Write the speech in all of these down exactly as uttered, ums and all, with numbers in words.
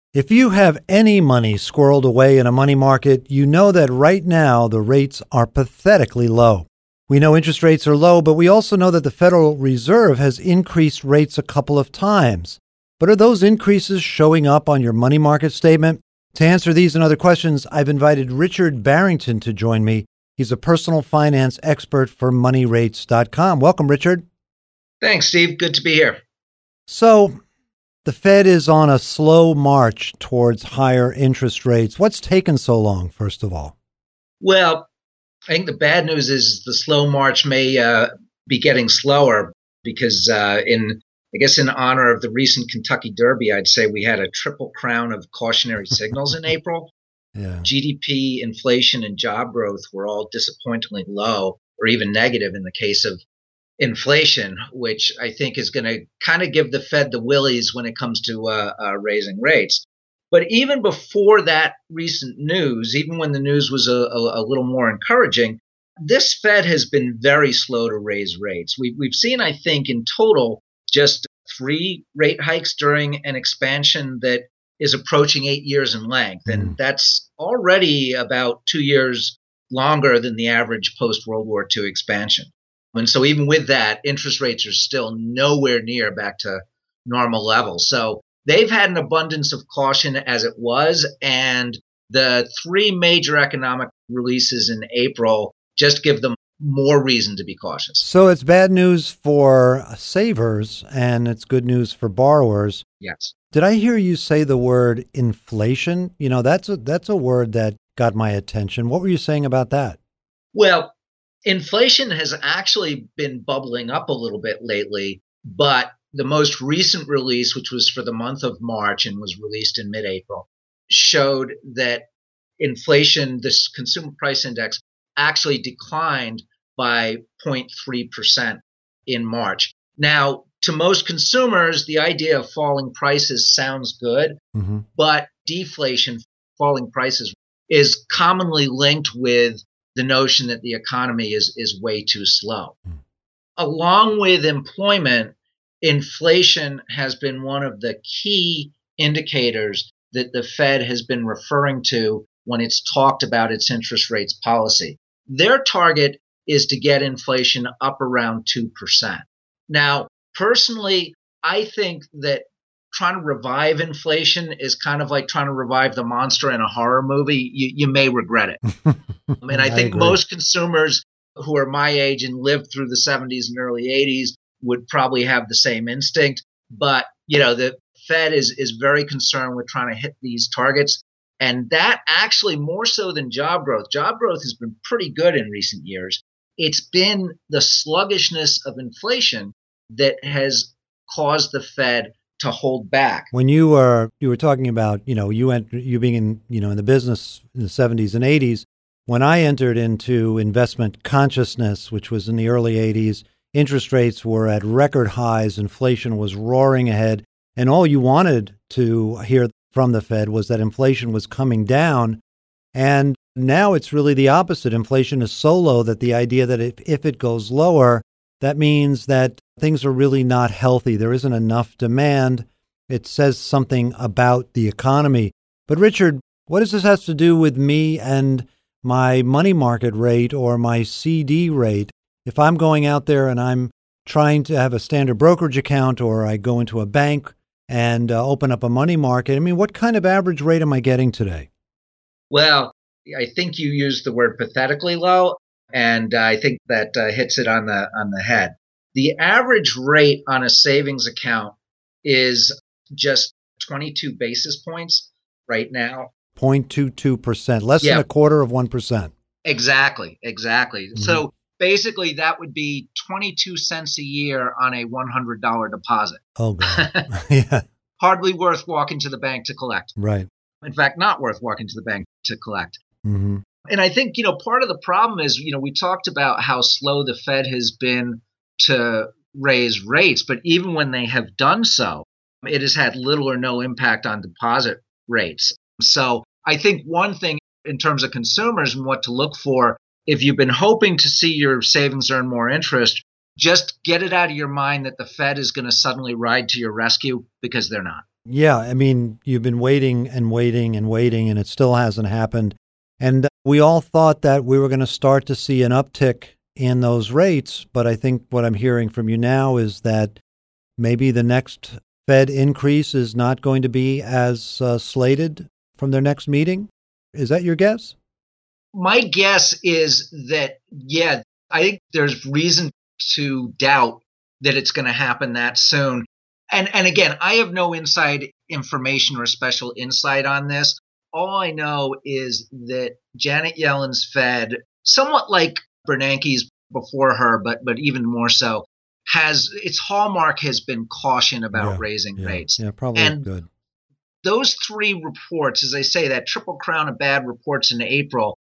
If you have any money squirreled away in a money market, you know that right now the rates are pathetically low. We know interest rates are low, but we also know that the Federal Reserve has increased rates a couple of times. But are those increases showing up on your money market statement? To answer these and other questions, I've invited Richard Barrington to join me. He's a personal finance expert for money rates dot com. Welcome, Richard. Thanks, Steve. Good to be here. So, the Fed is on a slow march towards higher interest rates. What's taken so long, first of all? Well, I think the bad news is the slow march may uh, be getting slower because uh, in, I guess in honor of the recent Kentucky Derby, I'd say we had a triple crown of cautionary signals in April. Yeah. G D P, inflation, and job growth were all disappointingly low or even negative in the case of inflation, which I think is going to kind of give the Fed the willies when it comes to uh, uh, raising rates. But even before that recent news, even when the news was a, a, a little more encouraging, this Fed has been very slow to raise rates. We, we've seen, I think, in total, just three rate hikes during an expansion that is approaching eight years in length. And that's already about two years longer than the average post-World War Two expansion. And so even with that, interest rates are still nowhere near back to normal levels. So they've had an abundance of caution as it was. And the three major economic releases in April just give them more reason to be cautious. So it's bad news for savers and it's good news for borrowers. Yes. Did I hear you say the word inflation? You know, that's a, that's a word that got my attention. What were you saying about that? Well, inflation has actually been bubbling up a little bit lately, but the most recent release, which was for the month of March and was released in mid-April, showed that inflation, this consumer price index, actually declined by zero point three percent in March. Now, to most consumers, the idea of falling prices sounds good, Mm-hmm. but deflation, falling prices, is commonly linked with the notion that the economy is, is way too slow. Mm. Along with employment, inflation has been one of the key indicators that the Fed has been referring to when it's talked about its interest rates policy. Their target is to get inflation up around two percent. Now, personally, I think that trying to revive inflation is kind of like trying to revive the monster in a horror movie. You, you may regret it. And I I think agree. most consumers who are my age and lived through the seventies and early eighties would probably have the same instinct. But, you know, the Fed is, is very concerned with trying to hit these targets. And that actually more so than job growth. Job growth has been pretty good in recent years. It's been the sluggishness of inflation that has caused the Fed to hold back. When you were you were talking about, you know, you went you being in, you know, in the business in the seventies and eighties, when I entered into investment consciousness, which was in the early eighties, interest rates were at record highs, inflation was roaring ahead, and all you wanted to hear from the Fed was that inflation was coming down. And now it's really the opposite. Inflation is so low that the idea that if, if it goes lower, that means that things are really not healthy. There isn't enough demand. It says something about the economy. But Richard, what does this have to do with me and my money market rate or my C D rate? If I'm going out there and I'm trying to have a standard brokerage account, or I go into a bank and uh, open up a money market, I mean, what kind of average rate am I getting today? Well, I think you used the word pathetically low, and I think that uh, hits it on the on the head. The average rate on a savings account is just twenty-two basis points right now. zero point two two percent, less Yeah. than a quarter of one percent. Exactly, exactly. Mhm. So basically, that would be twenty-two cents a year on a one hundred dollars deposit. Oh, God. Yeah, Hardly worth walking to the bank to collect. right. In fact, not worth walking to the bank to collect. Mm-hmm. And I think, you know, part of the problem is, you know, we talked about how slow the Fed has been to raise rates, but even when they have done so, it has had little or no impact on deposit rates. So I think one thing in terms of consumers and what to look for, if you've been hoping to see your savings earn more interest, just get it out of your mind that the Fed is going to suddenly ride to your rescue, because they're not. Yeah, I mean, you've been waiting and waiting and waiting, and it still hasn't happened. And we all thought that we were going to start to see an uptick in those rates, but I think what I'm hearing from you now is that maybe the next Fed increase is not going to be as uh, slated from their next meeting. Is that your guess? My guess is that, yeah, I think there's reason to doubt that it's going to happen that soon. And and again, I have no inside information or special insight on this. All I know is that Janet Yellen's Fed, somewhat like Bernanke's before her, but but even more so, has its hallmark has been caution about yeah, raising yeah, rates. Yeah, probably and good. Those three reports, as I say, that triple crown of bad reports in April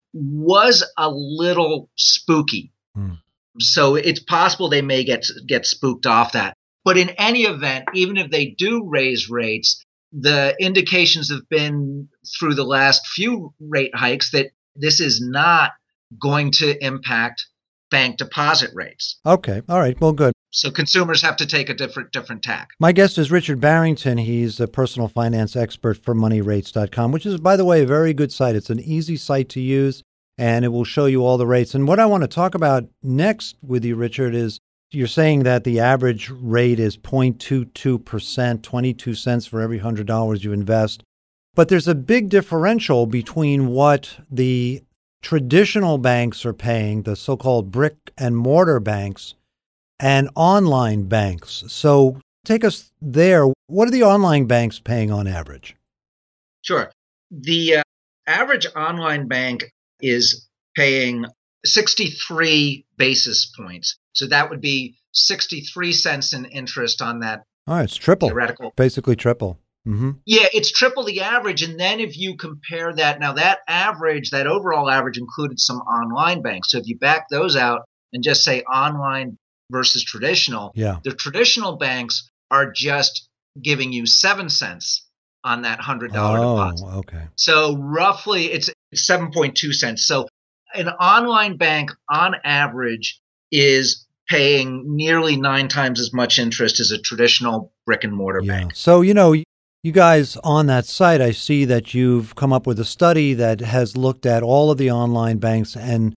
was a little spooky. Hmm. So it's possible they may get get spooked off that. But in any event, even if they do raise rates, the indications have been through the last few rate hikes that this is not going to impact bank deposit rates. Okay. All right. Well, good. So consumers have to take a different different tack. My guest is Richard Barrington. He's a personal finance expert for money rates dot com, which is, by the way, a very good site. It's an easy site to use, and it will show you all the rates. And what I want to talk about next with you, Richard, is you're saying that the average rate is zero point two two percent, twenty-two cents for every one hundred dollars you invest. But there's a big differential between what the traditional banks are paying, the so-called brick and mortar banks, and online banks. So take us there. What are the online banks paying on average? Sure. The uh, average online bank is paying sixty-three basis points. So that would be sixty-three cents in interest on that. All right, it's triple. Theoretical. Basically triple. Mm-hmm. Yeah, it's triple the average. And then if you compare that, now that average, that overall average included some online banks. So if you back those out and just say online versus traditional, yeah. the traditional banks are just giving you seven cents on that one hundred dollars oh, deposit. Okay. So roughly it's seven point two cents. So an online bank on average is paying nearly nine times as much interest as a traditional brick and mortar yeah. bank. So, you know, you guys on that site, I see that you've come up with a study that has looked at all of the online banks and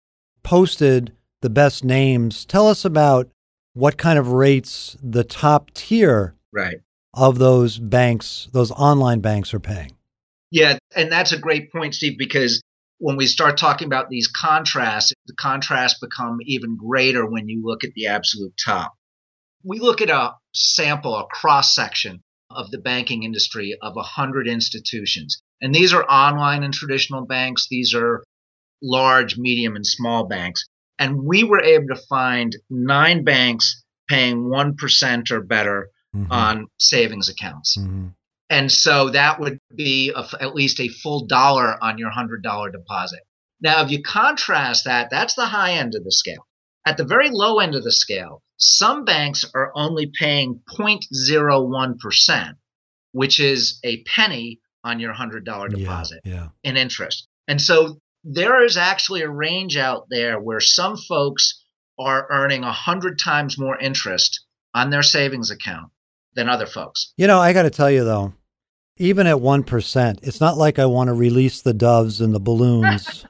posted the best names. Tell us about what kind of rates the top tier right. of those banks, those online banks are paying. Yeah, and that's a great point, Steve, because when we start talking about these contrasts, the contrasts become even greater when you look at the absolute top. We look at a sample, a cross-section of the banking industry of one hundred institutions. And these are online and traditional banks. These are large, medium, and small banks. And we were able to find nine banks paying one percent or better mm-hmm. on savings accounts. Mm-hmm. And so that would be a, at least a full dollar on your one hundred dollars deposit. Now, if you contrast that, that's the high end of the scale. At the very low end of the scale, some banks are only paying zero point zero one percent, which is a penny on your one hundred dollars deposit yeah, yeah. in interest. And so there is actually a range out there where some folks are earning one hundred times more interest on their savings account than other folks. You know, I got to tell you, though, even at one percent, it's not like I want to release the doves and the balloons.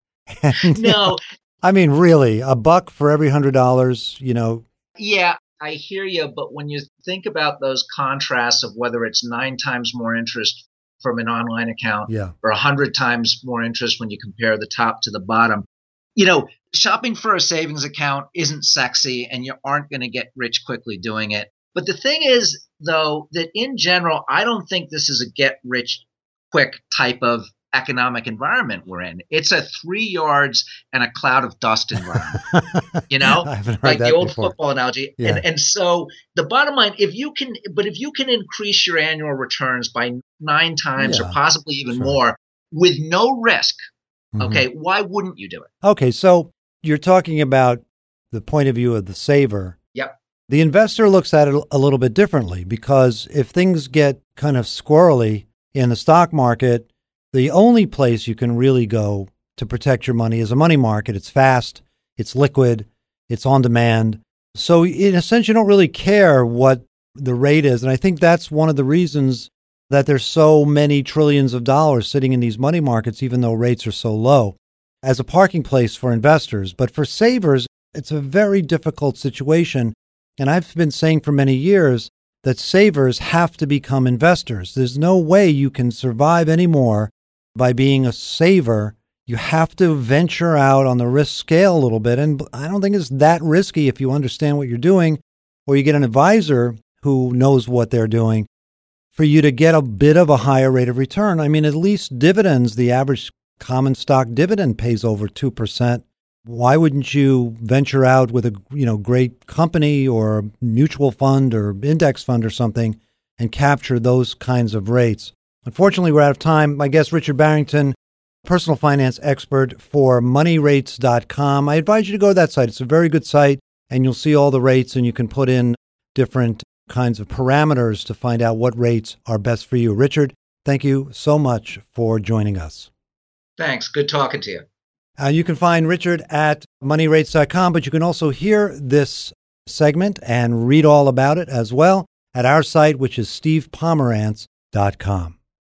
and, no. I mean, really, a buck for every one hundred dollars, you know. Yeah, I hear you. But when you think about those contrasts of whether it's nine times more interest from an online account yeah. or one hundred times more interest when you compare the top to the bottom, you know, shopping for a savings account isn't sexy and you aren't going to get rich quickly doing it. But the thing is, though, that in general, I don't think this is a get rich quick type of economic environment we're in. It's a three yards and a cloud of dust environment, you know, I haven't heard like that the old before. football analogy. Yeah. And, and so the bottom line, if you can, but if you can increase your annual returns by nine times Yeah, or possibly even sure. more with no risk, Mhm. okay, why wouldn't you do it? Okay, so you're talking about the point of view of the saver. Yep. The investor looks at it a little bit differently because if things get kind of squirrely in the stock market, the only place you can really go to protect your money is a money market. It's fast, it's liquid, it's on demand. So in a sense, you don't really care what the rate is. And I think that's one of the reasons that there's so many trillions of dollars sitting in these money markets, even though rates are so low, as a parking place for investors. But for savers, it's a very difficult situation. And I've been saying for many years that savers have to become investors. There's no way you can survive anymore by being a saver. You have to venture out on the risk scale a little bit. And I don't think it's that risky if you understand what you're doing, or you get an advisor who knows what they're doing, for you to get a bit of a higher rate of return. I mean, at least dividends, the average common stock dividend pays over two percent. Why wouldn't you venture out with a you know great company or a mutual fund or index fund or something and capture those kinds of rates? Unfortunately, we're out of time. My guest, Richard Barrington, personal finance expert for money rates dot com. I advise you to go to that site. It's a very good site, and you'll see all the rates, and you can put in different kinds of parameters to find out what rates are best for you. Richard, thank you so much for joining us. Thanks. Good talking to you. Uh, you can find Richard at money rates dot com, but you can also hear this segment and read all about it as well at our site, which is steve pomerantz dot com.